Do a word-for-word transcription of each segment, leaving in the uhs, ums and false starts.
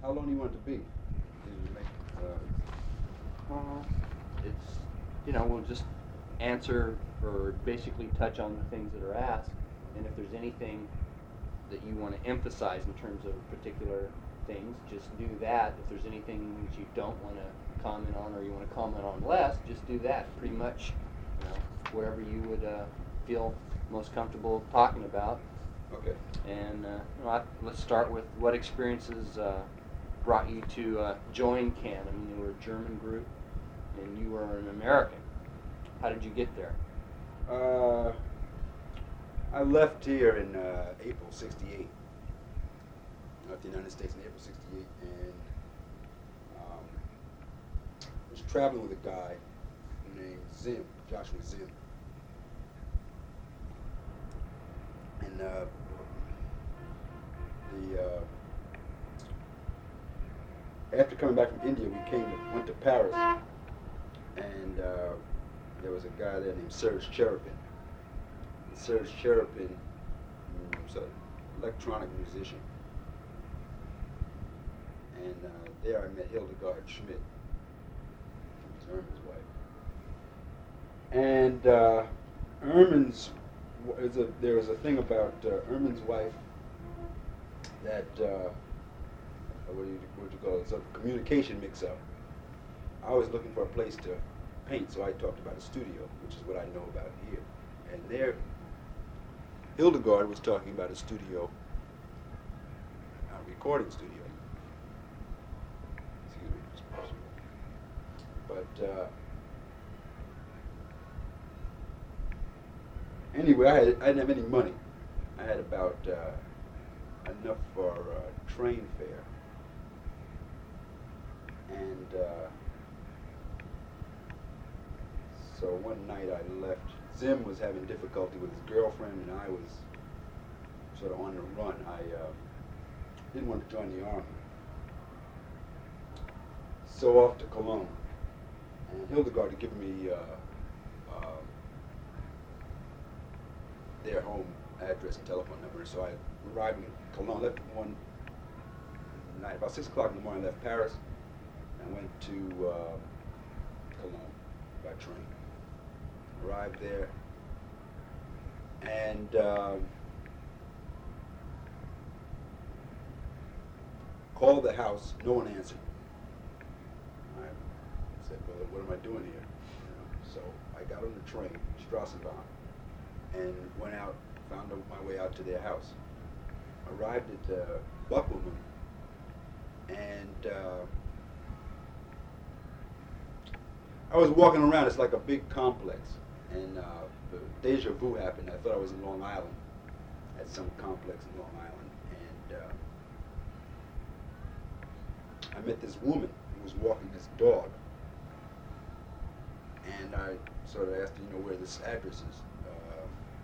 how long do you want it to be? Did you make, uh, Uh, it's, you know, we'll just answer or basically touch on the things that are asked, and if there's anything that you want to emphasize in terms of particular things, just do that. If there's anything that you don't want to comment on or you want to comment on less, just do that. Pretty much, you know, whatever you would uh, feel most comfortable talking about. okay. And uh, you know, I, let's start with what experiences uh, brought you to uh, join CAN. I mean, you were a German group, and you were an American. How did you get there? Uh, I left here in uh, April sixty-eight. I left the United States in April sixty-eight, and um, was traveling with a guy named Zim, Joshua Zim. And uh, the uh, after coming back from India, we came went to Paris, and uh, there was a guy there named Serge Cherubin. And Serge Cherubin was an electronic musician, and uh, there I met Hildegard Schmidt, who was Ermin's wife. And uh, Ermin's is a, there was a thing about uh, Ermin's wife that uh, what do you what do you call it? It's a communication mix-up. I was looking for a place to paint, so I talked about a studio, which is what I know about here. And there, Hildegard was talking about a studio, a recording studio. Excuse me, just pause. But uh, anyway, I, had, I didn't have any money. I had about uh, enough for uh, train fare. And uh, so one night I left. Zim was having difficulty with his girlfriend, and I was sort of on the run. I uh, didn't want to join the army. So off to Cologne. And Hildegard had given me uh, uh, their home address and telephone number. So I arrived in Cologne, left one night, about six o'clock in the morning, left Paris, and went to uh, Cologne by train. Arrived there, and uh, called the house. No one answered. I said, "Well, what am I doing here?" You know, so I got on the train, Strassenbahn, and went out, found my way out to their house. Arrived at uh, Buckelman, and uh, I was walking around. It's like a big complex, and uh, the deja vu happened. I thought I was in Long Island, at some complex in Long Island, and uh, I met this woman who was walking this dog, and I sort of asked her, you know, where this address is. Uh,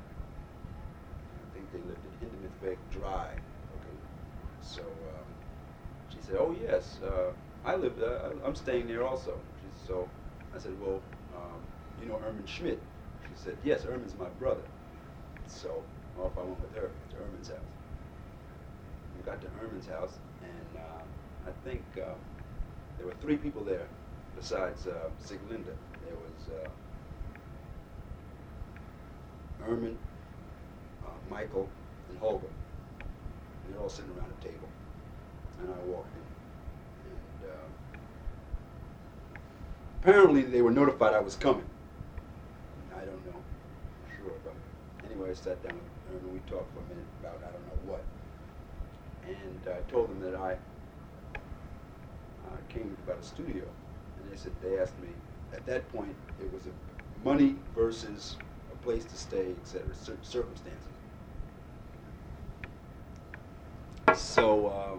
I think they lived in Hindemithweg Drive. Okay, so um, she said, "Oh yes, uh, I live. Uh, I'm staying there also." She said, so. I said, "Well, um, you know Ermin Schmidt?" She said, "Yes, Ermin's my brother." So off I went with her to Ermin's house. We got to Ermin's house, and uh, I think uh, there were three people there besides uh, Sieglinde. There was uh, Ermin, uh, Michael, and Holger. And they're all sitting around a table. And I walked in. And uh, apparently they were notified I was coming. I don't know for sure, but anyway, I sat down with Ermin. We talked for a minute about I don't know what. And I told them that I uh, came about a studio. And they said, they asked me, at that point, it was a money versus a place to stay, et cetera, cir- circumstances. So, um,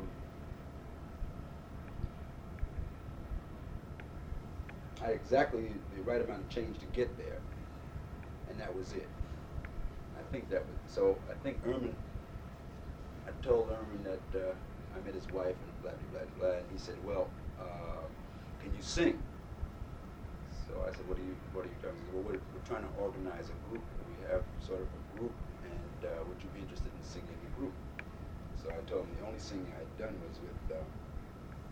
I had exactly the right amount of change to get there, and that was it. I think that was, so I think Ermin, I told Ermin that uh, I met his wife and blah, blah, blah, blah, and he said, well, uh, can you sing? So I said, what are you, what are you talking about? Well, we're, we're trying to organize a group. We have sort of a group, and uh, would you be interested in singing in a group? So I told him the only singing I'd done was with uh,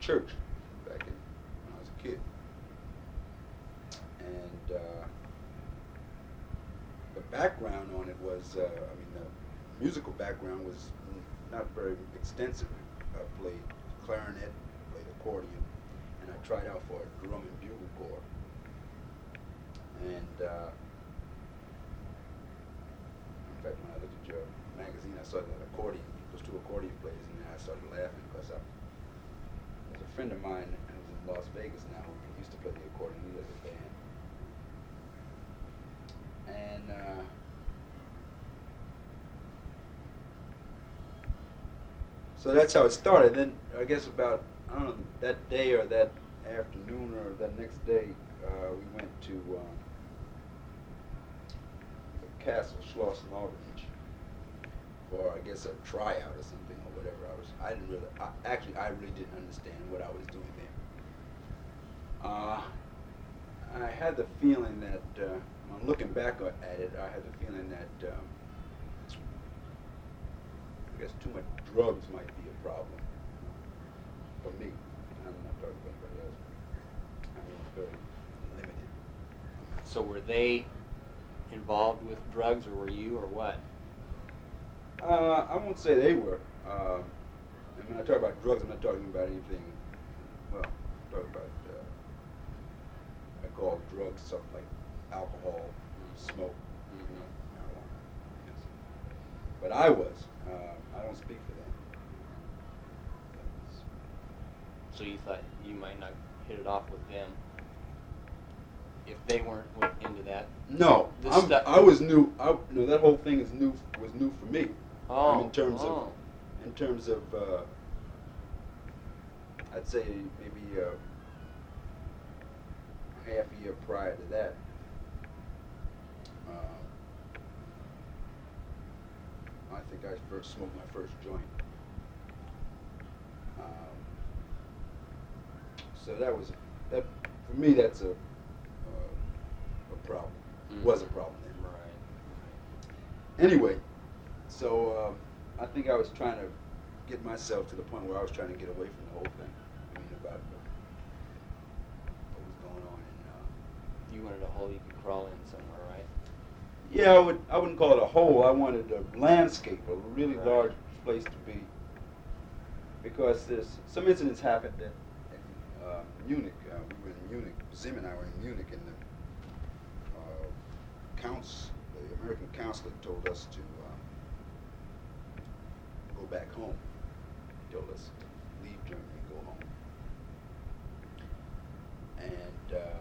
church back in, when I was a kid. And uh, the background on it was, uh, I mean, the musical background was not very extensive. I played clarinet, played accordion, and I tried out for a drum and bugle corps. And uh, in fact, when I looked at your magazine, I saw that accordion, those two accordion players, and then I started laughing because I, there's a friend of mine who's in Las Vegas now who used to play the accordion. He has a band. And uh, so that's how it started. Then I guess about, I don't know, that day or that afternoon or that next day, uh, we went to um, the Castle Schloss in Aldernich for, I guess, a tryout or something or whatever. I was, I didn't really, I, actually, I really didn't understand what I was doing there. Uh, I had the feeling that, uh, when looking back at it, I had the feeling that, um, I guess too much drugs might be a problem for me. I'm not talking about anybody else. I mean, it's very limited. So were they involved with drugs, or were you, or what? Uh, I won't say they were. Uh, and when I talk about drugs, I'm not talking about anything, well, I'm talking about, uh, I call drugs stuff like alcohol, smoke, mm-hmm. marijuana. Yes. But I was. Uh, I don't speak for them. So you thought you might not hit it off with them if they weren't into that? No, I'm, I was new. I, no, that whole thing is new. Was new for me. Oh, I mean, in terms oh. of, in terms of, uh, I'd say maybe uh, half a year prior to that. Uh, I think I first smoked my first joint. Um, so that was that for me. That's a uh, a problem. Mm-hmm. Was a problem then. Right. Anyway, so um, I think I was trying to get myself to the point where I was trying to get away from the whole thing. I mean, about what was going on. And, uh, you wanted a hole you could crawl in somewhere, right? Yeah, I would. I wouldn't call it a hole. I wanted a landscape, a really right. large place to be, because there's some incidents happened in, in uh, Munich. Uh, we were in Munich. Zim and I were in Munich, and the uh, counts, the American consulate, told us to uh, go back home. He told us to leave Germany and go home. And uh,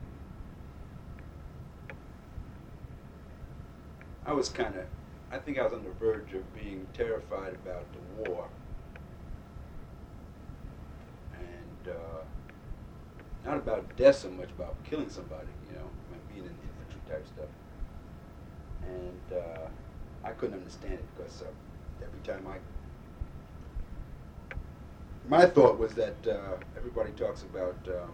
I was kind of, I think I was on the verge of being terrified about the war. And uh, not about death so much, about killing somebody, you know, being in infantry type stuff. And uh, I couldn't understand it because uh, every time I, my thought was that uh, everybody talks about uh,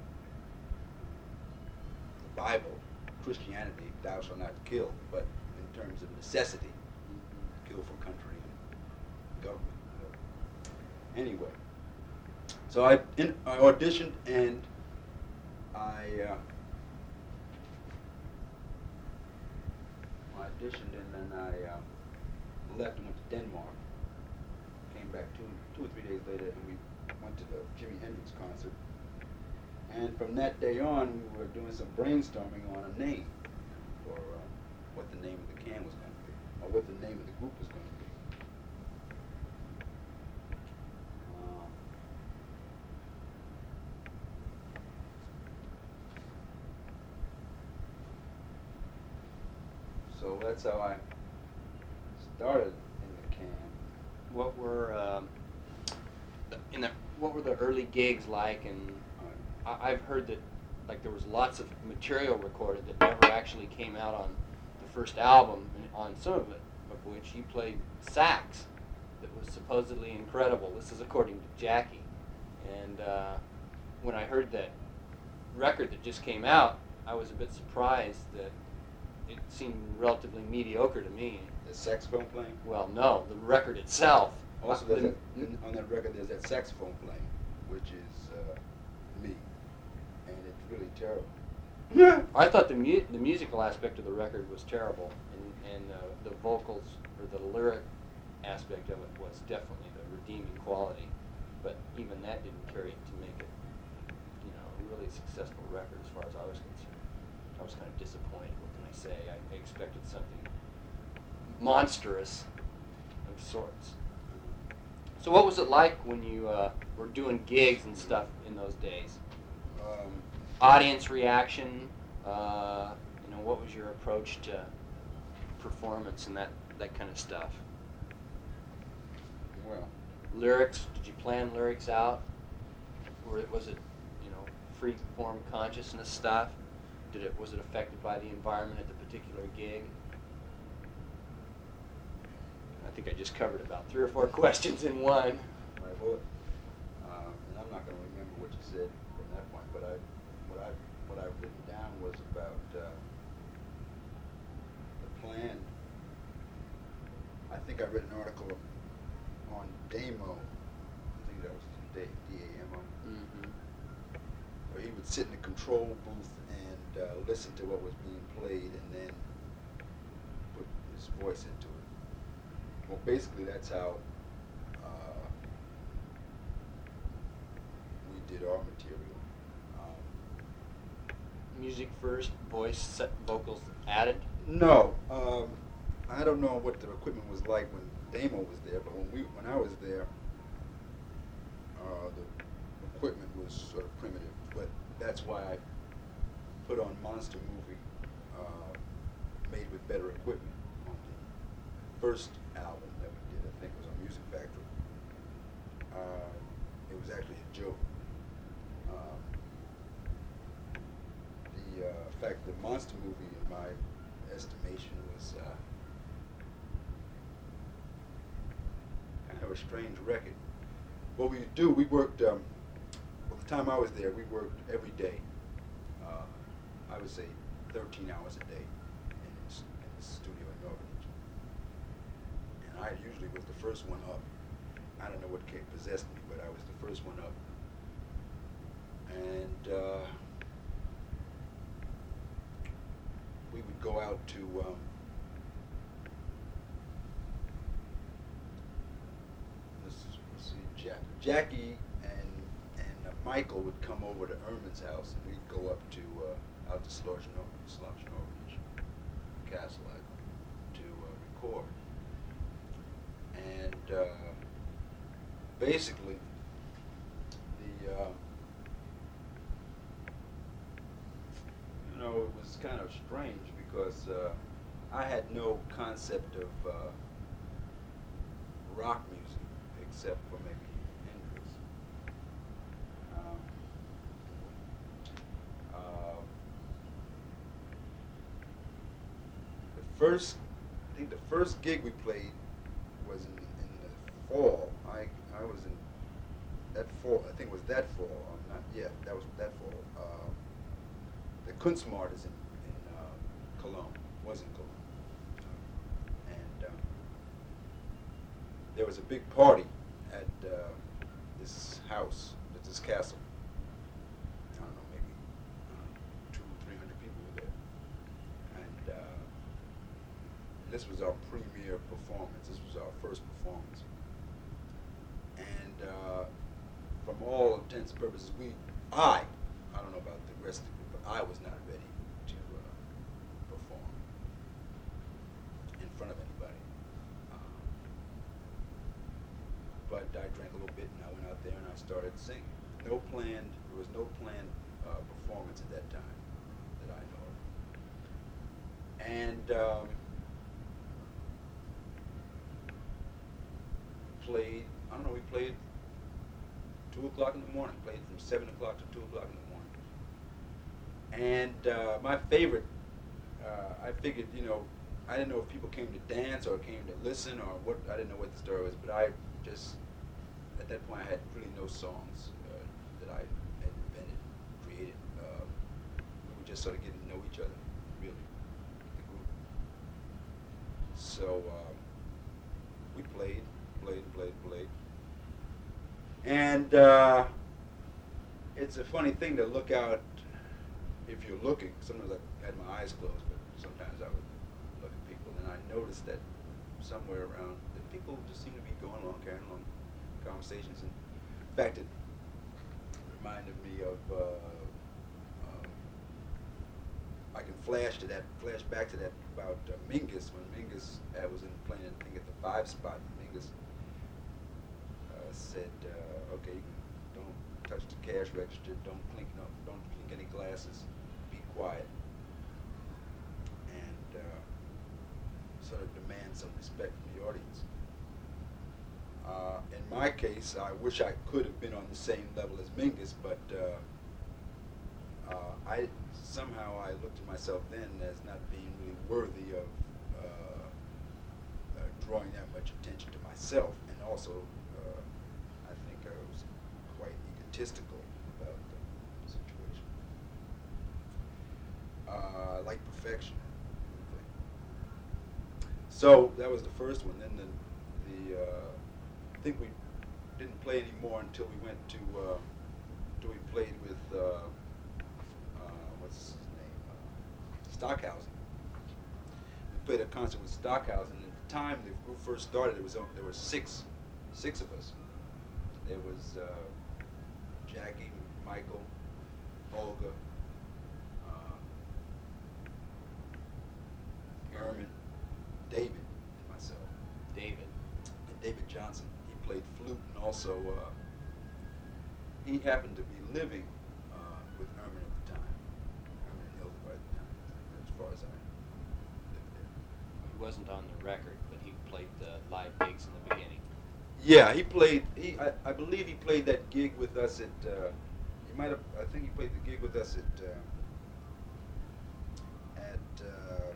the Bible, Christianity, thou shalt not kill, but in terms of necessity, kill for country and government. Anyway, so I, in, I auditioned and I, uh, I auditioned and then I uh, left and went to Denmark. Came back two, two or three days later and we went to the Jimi Hendrix concert. And from that day on, we were doing some brainstorming on a name for uh, what the name of the can was going to be, or what the name of the group was going to be. Uh, so that's how I started in the can. What were um, in the what were the early gigs like? And I, I've heard that like there was lots of material recorded that never actually came out on the first album, and on some of it, of which you played sax that was supposedly incredible. This is according to Jackie. And uh, when I heard that record that just came out, I was a bit surprised that it seemed relatively mediocre to me. The saxophone playing? Well, no, the record itself. Also, Uh, there's the, that, on that record, there's that saxophone playing. which is uh, me, and it's really terrible. I thought the mu- the musical aspect of the record was terrible, and, and uh, the vocals or the lyric aspect of it was definitely the redeeming quality. But even that didn't carry it to make it, you know, a really successful record as far as I was concerned. I was kind of disappointed. What can I say? I, I expected something monstrous of sorts. So what was it like when you uh, were doing gigs and stuff in those days? Um, Audience reaction, uh, you know, what was your approach to performance and that, that kind of stuff? well, Lyrics, did you plan lyrics out? Or was it, you know, free form consciousness stuff? Did it, was it affected by the environment at the particular gig? I think I just covered about three or four questions in one. right, well, um, and I'm not going to remember what you said from that point, but I, what I, what I've written down was about uh, the plan. I think I read an article on Damo. I think that was D A M O. Mm-hmm. Where he would sit in the control booth and uh, listen to what was being played and then put his voice into it. Well, basically, that's how uh, we did our material. Um, Music first, voice, set, vocals added? no, um, I don't know what the equipment was like when Damo was there, but when we, when I was there, uh, the equipment was sort of primitive. But that's why I put on Monster Movie, uh, made with better equipment on the first album that we did. I think it was on Music Factory. Uh, it was actually a joke. Um, the uh, fact the Monster Movie, in my estimation, was uh, kind of a strange record. What we do, we worked. Um, well, the time I was there, we worked every day. Uh, I would say thirteen hours a day in the, in the studio in Norwich. And I usually was the first one up. I don't know what came possessed me, but I was the first one up. And uh, we would go out to um, let's, let's see, Jack, Jackie and and uh, Michael would come over to Erman's house, and we'd go up to uh, out to Slaughternorwich Castle to uh, record. And uh, basically, the uh, you know, it was kind of strange because uh, I had no concept of uh, rock music except for maybe Hendrix. Um, uh, the first, I think the first gig we played was in, in the fall. I I was in that fall. I think it was that fall. I'm not. Yeah, that was that fall. Uh, the Kunstmart is in in uh, Cologne. Was in Cologne. And um, there was a big party at uh, this house, at this castle. I don't know, maybe uh, two, three hundred people were there. And uh, this was our premiere performance. This was our first performance. And uh, from all intents and purposes, we, I, I don't know about the rest of you, but I was not ready to uh, perform in front of anybody. Um, but I drank a little bit, and I went out there and I started singing. No planned, there was no planned uh, performance at that time that I know of. And um, played, I don't know, we played two o'clock in the morning, played from seven o'clock to two o'clock in the morning. And uh, my favorite, uh, I figured, you know, I didn't know if people came to dance or came to listen or what, I didn't know what the story was, but I just, at that point I had really no songs uh, that I had invented, created. Uh, we were just sort of getting to know each other, really, the group. So um, we played, played, played, played. And uh, it's a funny thing to look out if you're looking. Sometimes I had my eyes closed, but sometimes I would look at people, and I noticed that somewhere around, that people just seem to be going along, carrying along conversations. And in fact, it reminded me of, uh, um, I can flash to that, flash back to that about uh, Mingus, when Mingus uh, was in playing, I think, at the five spot. Mingus uh, said, uh, okay, don't touch the cash register, don't clink, no, don't clink any glasses, be quiet. And uh, sort of demand some respect from the audience. Uh, in my case, I wish I could have been on the same level as Mingus, but uh, uh, I somehow I looked at myself then as not being really worthy of uh, uh, drawing that much attention to myself, and also uh, I think I was quite egotistical about the situation. Uh, I like perfection. So that was the first one. Then the, the uh, I think we didn't play anymore until we went to, uh, until we played with, uh, uh, what's his name, uh, Stockhausen. We played a concert with Stockhausen. At the time the group first started, there was there were six, six of us. There was uh, Jackie, Michael, Olga, uh, Herman, David, and myself. David. And David Johnson. He played flute, and also uh, he happened to be living uh, with Herman at the time. Herman and Hilda at the time, as far as I lived there. He wasn't on the record, but he played the live gigs in the beginning. Yeah, he played. He, I, I believe he played that gig with us at. Uh, he might have. I think he played the gig with us at. Uh, at uh,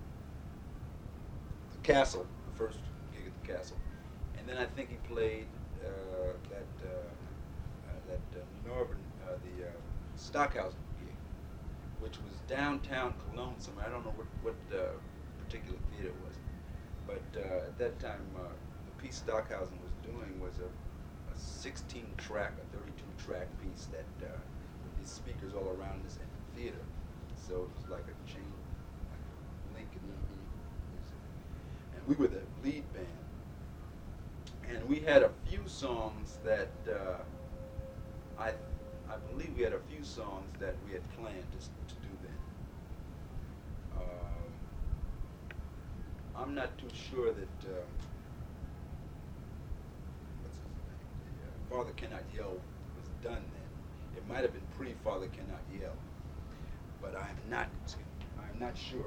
the Castle, the first gig at the Castle, and then I think he played uh, that uh, uh, that uh, Northern, uh, the uh, Stockhausen gig, which was downtown Cologne somewhere. I don't know what what uh, particular theater it was, but uh, at that time. Uh, The piece Stockhausen was doing was a, a sixteen track, a thirty-two track piece that uh, with these speakers all around us in the theater. So it was like a chain, like a link in the music. And we were the lead band. And we had a few songs that uh, I I believe we had a few songs that we had planned to, to do then. Um, I'm not too sure that. Uh, Father Cannot Yell was done then. It might have been pre-Father Cannot Yell, but I'm not. I'm not sure.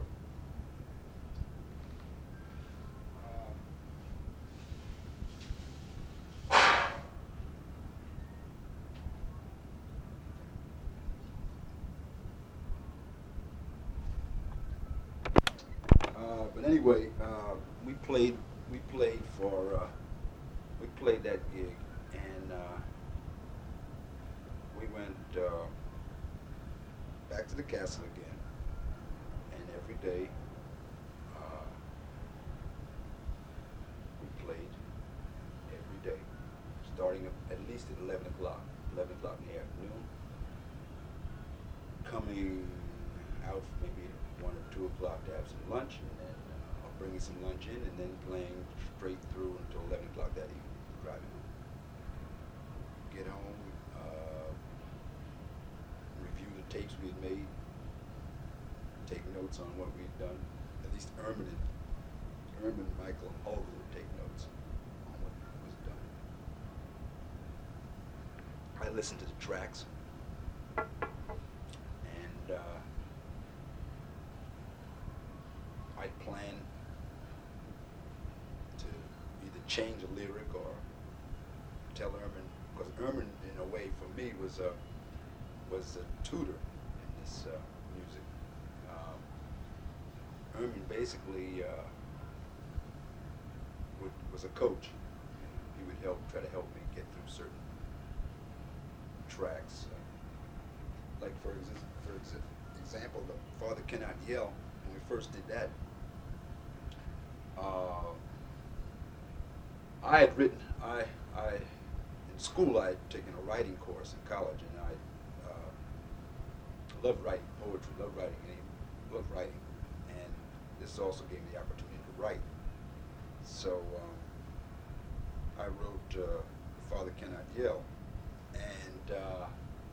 Uh, but anyway, uh, we played. We played for. Uh, we played that gig. And uh, we went uh, back to the castle again, and every day uh, we played every day, starting at least at eleven o'clock, eleven o'clock in the afternoon, coming out maybe at one or two o'clock to have some lunch, and then uh, bringing some lunch in, and then playing straight through until eleven o'clock that evening, driving home. Get home, uh, review the tapes we had made, take notes on what we'd done. At least Herman and Herman, Michael, and Olga would take notes on what was done. I listened to the tracks, and uh, I'd plan to either change a lyric or tell Herman. Because Herman, in a way, for me, was a was a tutor in this uh, music. Um, Herman basically uh, would, was a coach. He would help, try to help me get through certain tracks. Uh, like for exi- for ex- example, the Father Cannot Yell. When we first did that, uh, I had written. I I. In school, I had taken a writing course in college, and I loved writing poetry, loved writing, and he loved writing, and this also gave me the opportunity to write. So um, I wrote uh, Father Cannot Yell, and uh,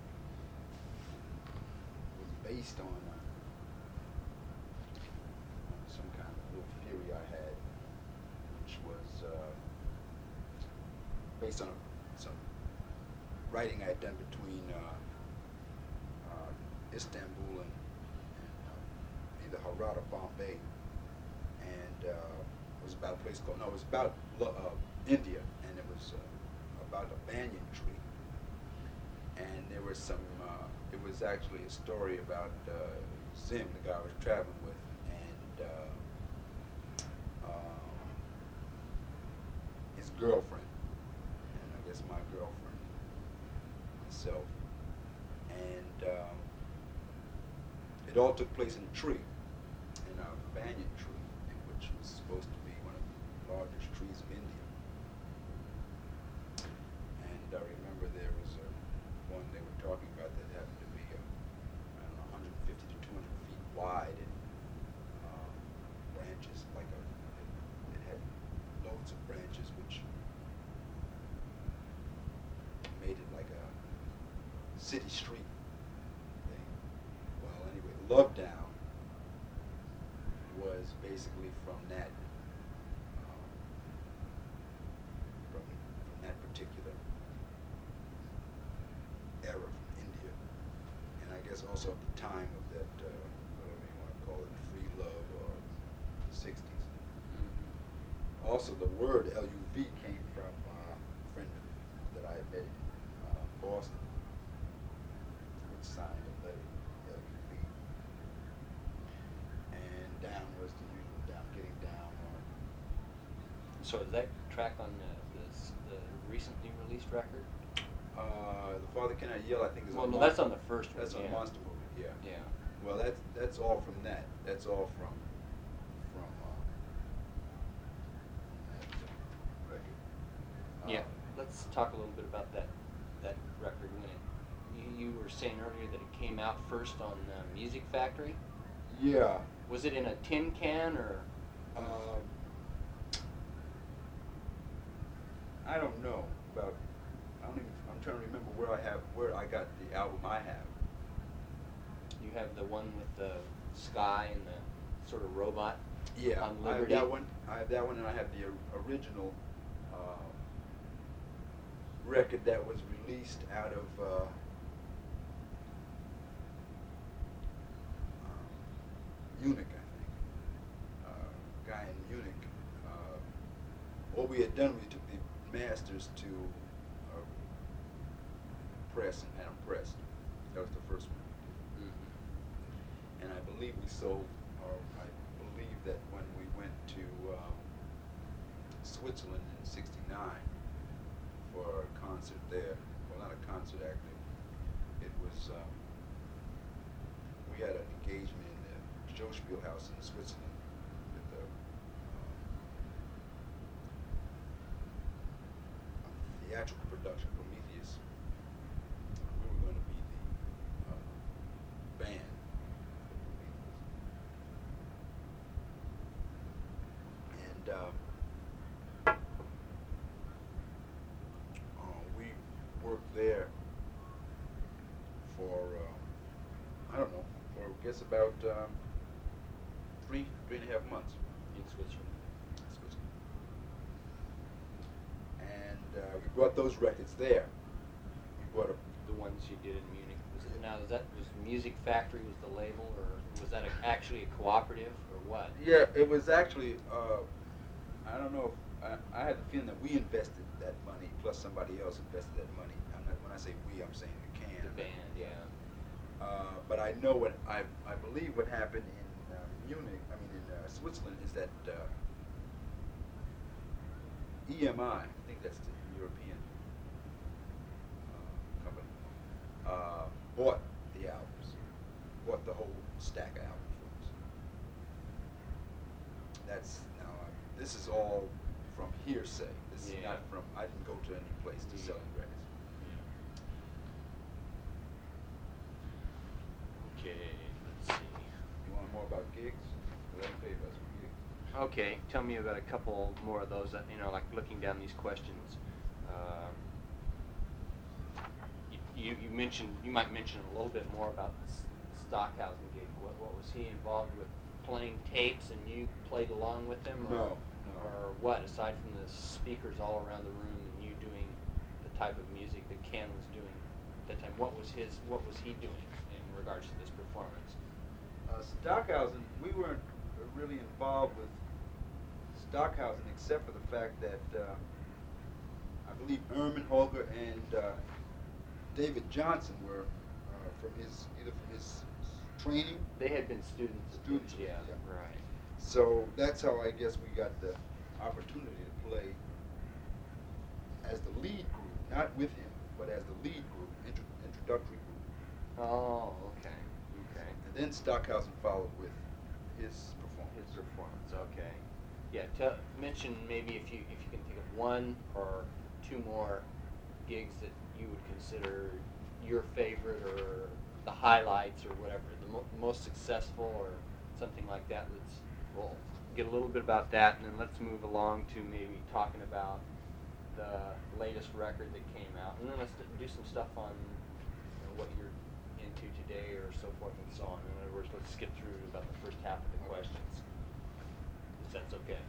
it was based on, uh, on some kind of little theory I had, which was uh, based on some writing I had done between uh, uh, Istanbul and, and uh, either Herat or Bombay, and uh, it was about a place called, no, it was about uh, India, and it was uh, about a banyan tree, and there was some, uh, it was actually a story about uh, Zim, the guy I was traveling with, and uh, um, his girlfriend, and I guess my girlfriend, myself, and um, it all took place in a tree, in a banyan tree, which was supposed to be one of the largest trees of India. And I remember there was a, one they were talking about that happened to be, a, I don't know, one hundred fifty to two hundred feet wide, and uh, branches, like a, it, it had loads of branches, which made it like a city street thing. Well, anyway, Love Down was basically from that, um, from, from that particular era from India, and I guess also at the time of that, uh, whatever you want to call it, free love or the sixties. Mm-hmm. Also, the word L U V came from uh, a friend that I had met in uh, Boston, which signed a letter, L U V. And down was the usual down, getting down on. So is that track on the, the, the recently released record? Uh, the Father Cannot Yell, I think, is well, on. no, Mon- that's on the first one. That's on yeah. Monster Movie, yeah. Yeah. Well, that's that's all from that. That's all from from uh, that uh, record. Yeah. Um, Let's talk a little bit about that that record. When it, you, you were saying earlier that it came out first on uh, Music Factory. Yeah. Was it in a tin can or? Um, I don't know about. I don't even. I'm trying to remember where I have where I got the album I have. You have the one with the sky and the sort of robot. Yeah, on I have Liberty. that one. I have that one, and I have the o- original uh, record that was released out of uh, um, Munich, I think. Uh, guy in Munich. Uh, what we had done, we took the masters to uh, press and had them pressed. That was the first one. Mm-hmm. And I believe we sold, or I believe that when we went to um, Switzerland in sixty-nine for a concert there, well, not a concert actually, it was, um, we had an engagement in the Schauspiel House in Switzerland with the um, a theatrical production, Prometheus. We were going to be the uh, band. And um, uh, we worked there for, uh, I don't know, for I guess about um, three, three and a half months. In Switzerland. Switzerland. And uh, we brought those records there. We brought a, The ones you did in Munich. Was it, now, is that was Music Factory was the label, or was that a, actually a cooperative, or what? yeah, it was actually, uh, I don't know, if, I, I had the feeling that we invested that money, plus somebody else invested that money. I'm not, when I say we, I'm saying the can. The band, yeah. Uh, but I know what, I, I believe what happened in uh, Munich, I mean in uh, Switzerland, is that uh, E M I, I think that's the European uh, company, uh, bought the albums, bought the whole stack of albums for us. That's, now, uh, this is all from hearsay. This is Yeah. not from, I didn't go to any place to sell any records. Okay, let's see. You want more about gigs? Let me tell you about some gigs. Okay, tell me about a couple more of those. That, you know, like looking down these questions. Um, you, you mentioned you might mention a little bit more about the Stockhausen gig. What, what was he involved with? Playing tapes and you played along with him, or, No, no. or what? Aside from the speakers all around the room and you doing the type of music that Ken was doing at that time, what was his? What was he doing in regards to this performance? Uh, Stockhausen, we weren't really involved with Stockhausen except for the fact that uh, I believe Erman Holger and uh, David Johnson were uh, from his either from his training. They had been students. of Students, his, yeah, yeah. right. So that's how I guess we got the opportunity to play as the lead group, not with him, but as the lead group, intro introductory group. Oh, okay, okay. And then Stockhausen followed with his performance. His performance, okay. Yeah, to mention maybe if you if you can think of one or two more gigs that you would consider your favorite or the highlights or whatever, the mo most successful or something like that. Let's we'll get a little bit about that, and then let's move along to maybe talking about the latest record that came out, and then let's do some stuff on you know, what you're into today or so forth and so on. In other words, let's skip through about the first half of the questions, if that's okay.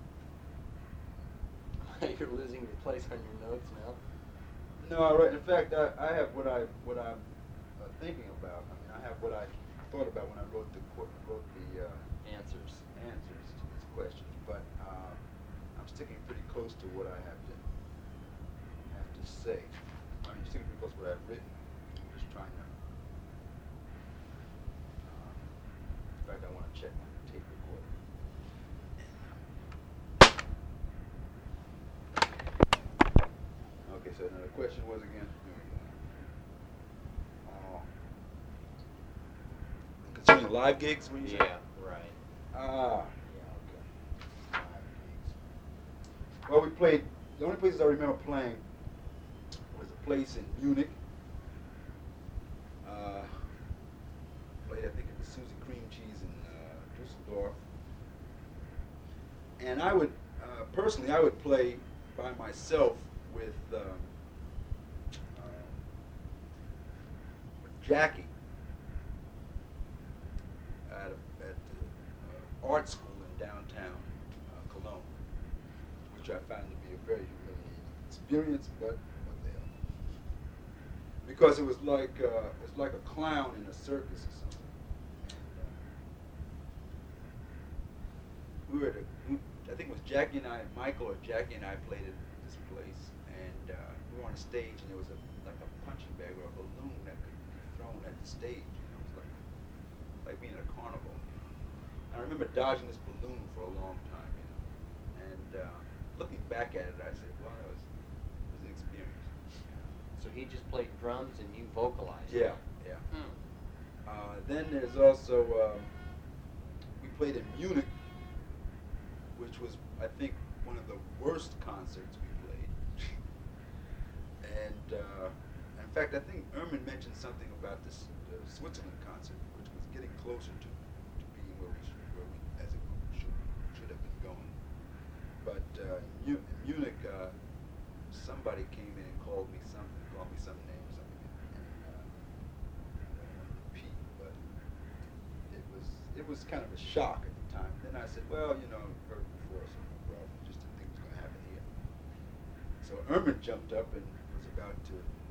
You're losing your place on your notes now. No, I write, in fact, I, I have what I what I'm uh, thinking about. I mean, I have what I thought about when I wrote the qu wrote the uh, Answers. answers to these questions, but uh, I'm sticking pretty close to what I have to have to say. I mean, sticking pretty close to what I've written. I'm just trying to. Uh, in fact, I want to check my tape recorder. Okay, so now the question was again. Uh, concerning live gigs, what you say? Yeah, right. Ah, yeah, okay. Live gigs. Well, we played. The only places I remember playing was a place in Munich. Uh, played, I think, at the Susie Cream Cheese in uh, Dusseldorf. And I would, uh, personally, I would play by myself with, um, uh, with Jackie at, a, at the uh, art school in downtown uh, Cologne, which I found to be a very humiliating experience, but what the hell? Because it was like uh, it's like a clown in a circus or something. And, uh, we were at a, we, I think it was Jackie and I, Michael or Jackie and I played at this place, and uh, we were on a stage, and there was a like a punching bag or a balloon that could be thrown at the stage. You know, it was like like being at a carnival. I remember dodging this balloon for a long time, you know. And uh, looking back at it, I said, well, that was, it was an experience. So he just played drums and you vocalized. Yeah, yeah. Hmm. Uh, then there's also, um, we played in Munich, which was, I think, one of the worst concerts we played. and uh, in fact, I think Erman mentioned something about this the Switzerland concert, which was getting closer to, to being where we, should, where we as a group should, should have been going. But uh, in, Mu in Munich, uh, somebody came in and called me something, called me some name or something, and uh, I don't want to repeat, but it was it was kind of a shock at the time. Then I said, well, you know, I've heard it before, so no problem. Just didn't think it was going to happen here. So Erman jumped up and was about to,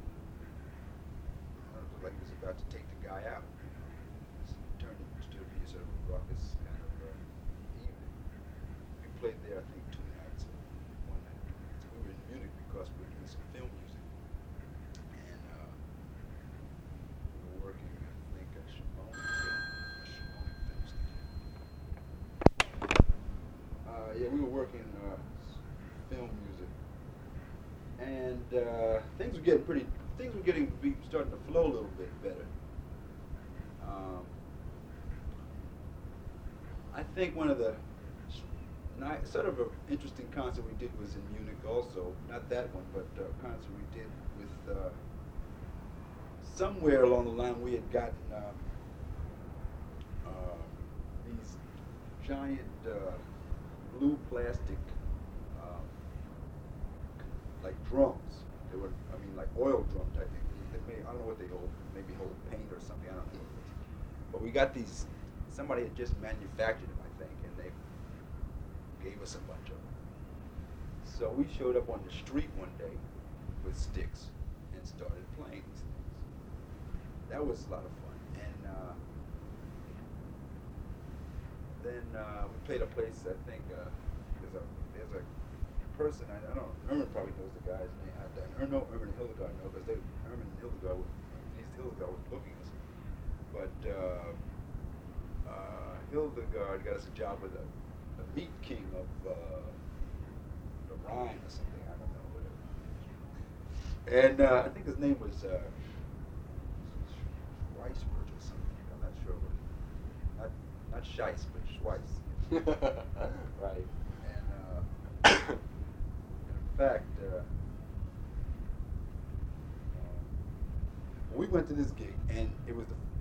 uh, looked like he was about to take the guy out. You know, it turned into to be sort of a ruckus kind of uh, evening. We played there, I think, two nights, or one night. So we were in Munich because we were doing some film music, and uh, we were working, I think, at Shimon Film, Shimon Film Studio. Uh, yeah, we were working uh, film music, and uh, things were getting pretty. Things were getting be starting to flow a little bit better. Um, I think one of the ni- sort of an interesting concert we did was in Munich also. Not that one, but a concert we did with uh, somewhere along the line we had gotten uh, uh, these giant uh, blue plastic, uh, like drums. They were, I mean, like oil drums. I think they may, I don't know what they hold. Maybe hold paint or something. I don't know. But we got these. Somebody had just manufactured them, I think, and they gave us a bunch of them. So we showed up on the street one day with sticks and started playing these things. That was a lot of fun. And uh, then uh, we played a place. I think uh, there's a there's a person. I, I don't know. Herman probably knows the guy's name. I, I know Herman and Hildegard know because they Herman and Hildegard, were- at least Hildegard was booking us. But uh, uh, Hildegard got us a job with a, a meat king of uh, the Rhine or something. I don't know whatever. And uh, I think his name was uh, Schweisberg or something. I'm not sure what. Not not Scheiss, but Schweiss. Right. And uh, in fact, uh, uh, we went to this gig, and it was the